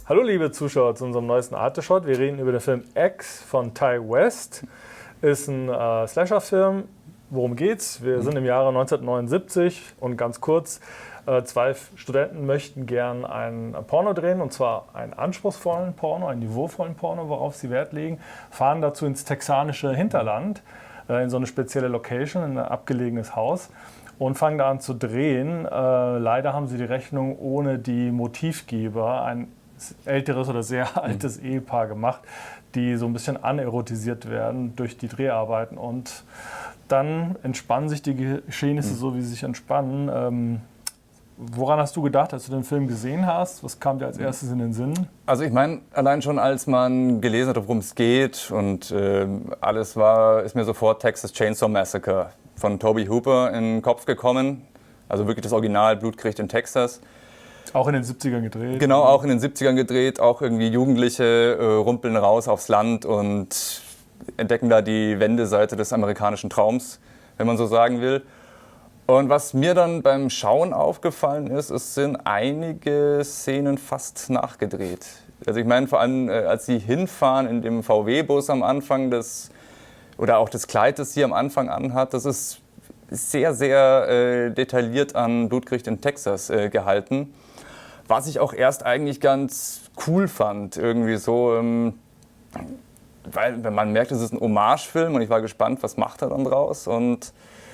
Hallo liebe Zuschauer zu unserem neuesten Arte-Shot. Wir reden über den Film X von Ti West. Ist ein Slasher-Film. Worum geht's? Wir sind im Jahre 1979 und ganz kurz, zwei Studenten möchten gern ein Porno drehen, und zwar einen anspruchsvollen Porno, einen niveauvollen Porno, worauf sie Wert legen, fahren dazu ins texanische Hinterland, in so eine spezielle Location, in ein abgelegenes Haus und fangen da an zu drehen. Leider haben sie die Rechnung ohne die Motivgeber, ein älteres oder sehr altes Ehepaar, gemacht, die so ein bisschen anerotisiert werden durch die Dreharbeiten, und dann entspannen sich die Geschehnisse so, wie sie sich entspannen. Woran hast du gedacht, als du den Film gesehen hast? Was kam dir als erstes in den Sinn? Also ich meine, allein schon als man gelesen hat, worum es geht und alles ist mir sofort Texas Chainsaw Massacre von Tobe Hooper in den Kopf gekommen. Also wirklich das Original Blutgericht in Texas. Auch in den 70ern gedreht? Genau, auch in den 70ern gedreht. Auch irgendwie Jugendliche rumpeln raus aufs Land und entdecken da die Wendeseite des amerikanischen Traums, wenn man so sagen will. Und was mir dann beim Schauen aufgefallen ist, es sind einige Szenen fast nachgedreht. Also ich meine, vor allem als sie hinfahren in dem VW-Bus am Anfang, oder auch das Kleid, das sie am Anfang anhat, das ist sehr, sehr detailliert an Blutgericht in Texas gehalten. Was ich auch erst eigentlich ganz cool fand, irgendwie so, weil man merkt, es ist ein Hommagefilm und ich war gespannt, was macht er dann draus, und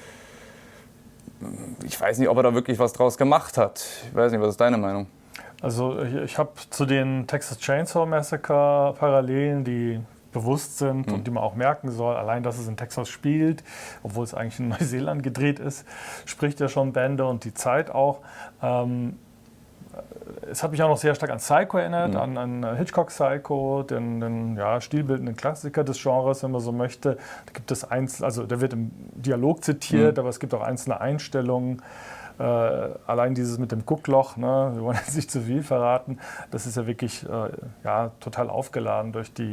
ich weiß nicht, ob er da wirklich was draus gemacht hat. Ich weiß nicht, was ist deine Meinung? Also ich habe zu den Texas Chainsaw Massacre Parallelen, die bewusst sind und die man auch merken soll, allein, dass es in Texas spielt, obwohl es eigentlich in Neuseeland gedreht ist, spricht ja schon Bände, und die Zeit auch. Es hat mich auch noch sehr stark an Psycho erinnert, an Hitchcock Psycho, den stilbildenden Klassiker des Genres, wenn man so möchte. Da gibt es der wird im Dialog zitiert, aber es gibt auch einzelne Einstellungen. Allein dieses mit dem Guckloch, ne, wir wollen jetzt nicht zu viel verraten, das ist ja wirklich total aufgeladen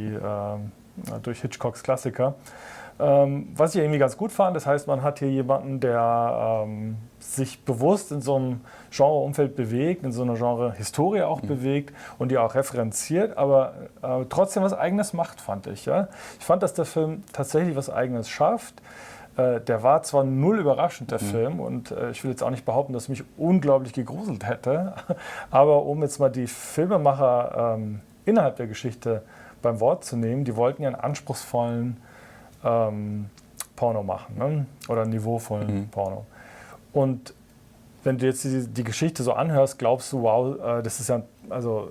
durch Hitchcocks Klassiker. Was ich irgendwie ganz gut fand, das heißt, man hat hier jemanden, der sich bewusst in so einem Genreumfeld bewegt, in so einer Genre-Historie auch bewegt und die auch referenziert, aber trotzdem was Eigenes macht, fand ich. Ja? Ich fand, dass der Film tatsächlich was Eigenes schafft. Der war zwar null überraschend, der Film, und ich will jetzt auch nicht behaupten, dass mich unglaublich gegruselt hätte, aber um jetzt mal die Filmemacher innerhalb der Geschichte beim Wort zu nehmen, die wollten ja einen anspruchsvollen Porno machen, ne? Oder einen niveauvollen Porno. Und wenn du jetzt die Geschichte so anhörst, glaubst du, wow, das ist ja, also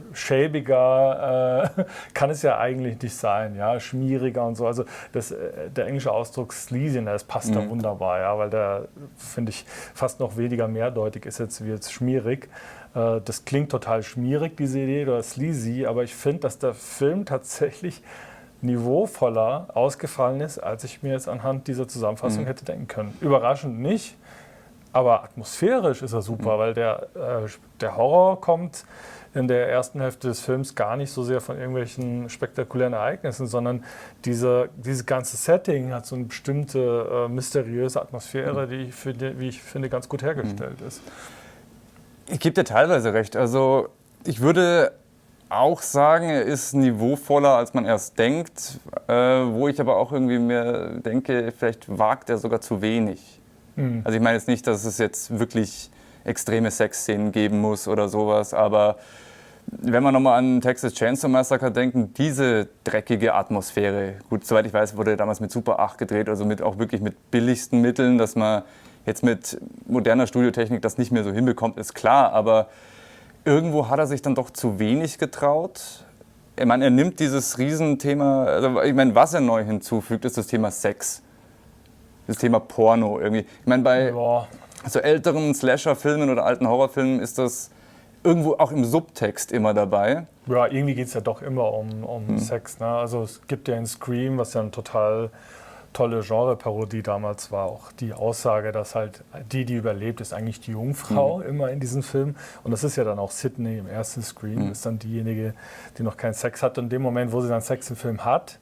schäbiger kann es ja eigentlich nicht sein, ja, schmieriger und so. Also der englische Ausdruck sleazy, das passt da wunderbar, ja, weil der, finde ich, fast noch weniger mehrdeutig ist jetzt wie jetzt schmierig. Das klingt total schmierig, diese Idee, oder sleazy, aber ich finde, dass der Film tatsächlich niveauvoller ausgefallen ist, als ich mir jetzt anhand dieser Zusammenfassung hätte denken können. Überraschend nicht, aber atmosphärisch ist er super, weil der Horror kommt in der ersten Hälfte des Films gar nicht so sehr von irgendwelchen spektakulären Ereignissen, sondern dieses ganze Setting hat so eine bestimmte mysteriöse Atmosphäre, die, wie ich finde, ganz gut hergestellt ist. Ich gebe dir teilweise recht. Also ich würde auch sagen, er ist niveauvoller, als man erst denkt, wo ich aber auch irgendwie mir denke, vielleicht wagt er sogar zu wenig. Also ich meine jetzt nicht, dass es jetzt wirklich extreme Sexszenen geben muss oder sowas, aber wenn man nochmal an Texas Chainsaw Massacre denken, diese dreckige Atmosphäre, gut, soweit ich weiß, wurde damals mit Super 8 gedreht, also auch wirklich mit billigsten Mitteln, dass man jetzt mit moderner Studiotechnik das nicht mehr so hinbekommt, ist klar, aber irgendwo hat er sich dann doch zu wenig getraut. Ich meine, er nimmt dieses Riesenthema, also ich meine, was er neu hinzufügt, ist das Thema Sex. Das Thema Porno irgendwie. Ich meine, bei so älteren Slasher-Filmen oder alten Horrorfilmen ist das irgendwo auch im Subtext immer dabei. Ja, irgendwie geht es ja doch immer um Sex. Ne? Also es gibt ja in Scream, was ja eine total tolle Genre-Parodie damals war, auch die Aussage, dass halt die überlebt, ist eigentlich die Jungfrau immer in diesem Film. Und das ist ja dann auch Sydney im ersten Scream, ist dann diejenige, die noch keinen Sex hat. Und in dem Moment, wo sie dann Sex im Film hat,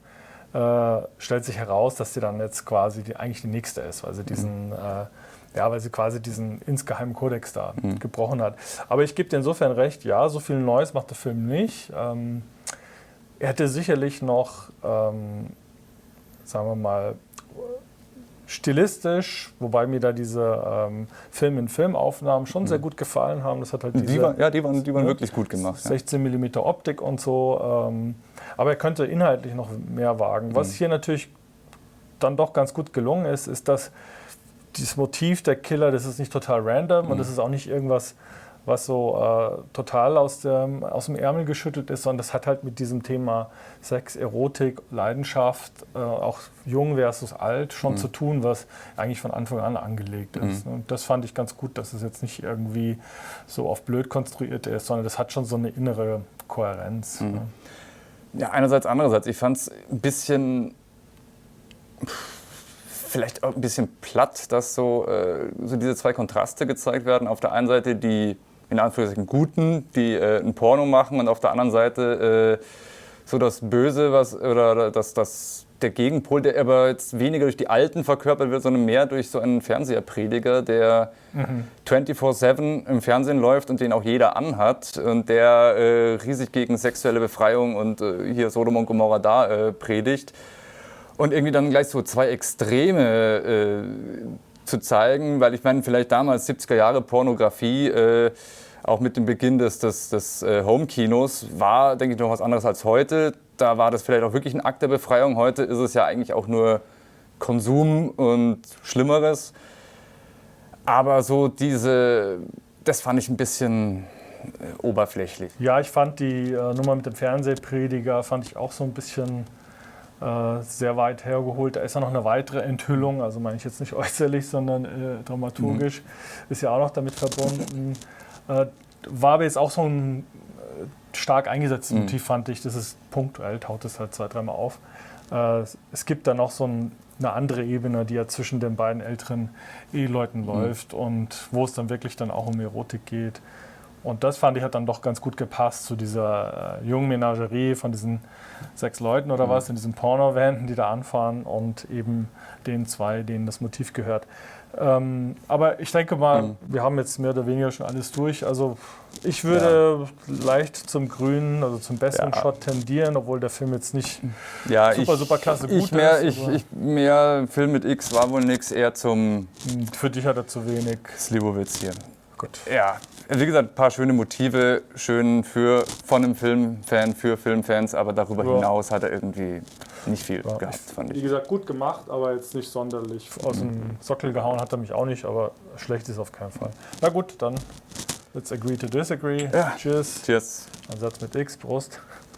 stellt sich heraus, dass sie dann jetzt quasi eigentlich die nächste ist, weil sie weil sie quasi diesen insgeheimen Kodex da gebrochen hat. Aber ich gebe dir insofern recht, ja, so viel Neues macht der Film nicht. Er hätte sicherlich noch, sagen wir mal, stilistisch, wobei mir da diese Film-in-Film-Aufnahmen schon sehr gut gefallen haben. Das hat halt die waren wirklich gut gemacht. 16 mm Optik und so. Aber er könnte inhaltlich noch mehr wagen. Was hier natürlich dann doch ganz gut gelungen ist, ist, dass dieses Motiv der Killer, das ist nicht total random und das ist auch nicht irgendwas, was so total aus dem Ärmel geschüttelt ist, sondern das hat halt mit diesem Thema Sex, Erotik, Leidenschaft, auch jung versus alt schon zu tun, was eigentlich von Anfang an angelegt ist. Und das fand ich ganz gut, dass es jetzt nicht irgendwie so auf blöd konstruiert ist, sondern das hat schon so eine innere Kohärenz. Ja, einerseits, andererseits. Ich fand es ein bisschen... vielleicht auch ein bisschen platt, dass so diese zwei Kontraste gezeigt werden. Auf der einen Seite die, in Anführungszeichen, Guten, die ein Porno machen und auf der anderen Seite so das Böse, der Gegenpol, der aber jetzt weniger durch die Alten verkörpert wird, sondern mehr durch so einen Fernseherprediger, der 24/7 im Fernsehen läuft und den auch jeder anhat und der riesig gegen sexuelle Befreiung und hier Sodom und Gomorra da predigt. Und irgendwie dann gleich so zwei Extreme zu zeigen, weil ich meine, vielleicht damals 70er Jahre Pornografie, auch mit dem Beginn des Home-Kinos, war, denke ich, noch was anderes als heute. Da war das vielleicht auch wirklich ein Akt der Befreiung. Heute ist es ja eigentlich auch nur Konsum und Schlimmeres. Aber so das fand ich ein bisschen oberflächlich. Ja, ich fand die Nummer mit dem Fernsehprediger fand ich auch so ein bisschen sehr weit hergeholt. Da ist ja noch eine weitere Enthüllung, also meine ich jetzt nicht äußerlich, sondern dramaturgisch, ist ja auch noch damit verbunden. War aber jetzt auch so ein stark eingesetztes Motiv, fand ich. Das ist punktuell, taucht es halt 2-3 Mal auf. Es gibt da noch so eine andere Ebene, die ja zwischen den beiden älteren Eheleuten läuft und wo es dann wirklich dann auch um Erotik geht. Und das fand ich hat dann doch ganz gut gepasst zu dieser jungen Menagerie von diesen 6 Leuten oder was, in diesen Porno-Van, die da anfahren und eben den 2, denen das Motiv gehört. Aber ich denke mal, wir haben jetzt mehr oder weniger schon alles durch. Also ich würde leicht zum Grünen, also zum besseren Shot tendieren, obwohl der Film jetzt nicht super klasse gut ist. Mehr Film mit X war wohl nix, eher zum... Für dich hat er zu wenig. Slivovitz hier. Gut. Ja, wie gesagt, ein paar schöne Motive, schön von einem Filmfan, für Filmfans, aber darüber hinaus hat er irgendwie nicht viel gehabt, fand ich. Wie gesagt, gut gemacht, aber jetzt nicht sonderlich aus dem Sockel gehauen hat er mich auch nicht, aber schlecht ist auf keinen Fall. Na gut, dann let's agree to disagree. Ja. Cheers. Cheers. Ein Satz mit X, Prost.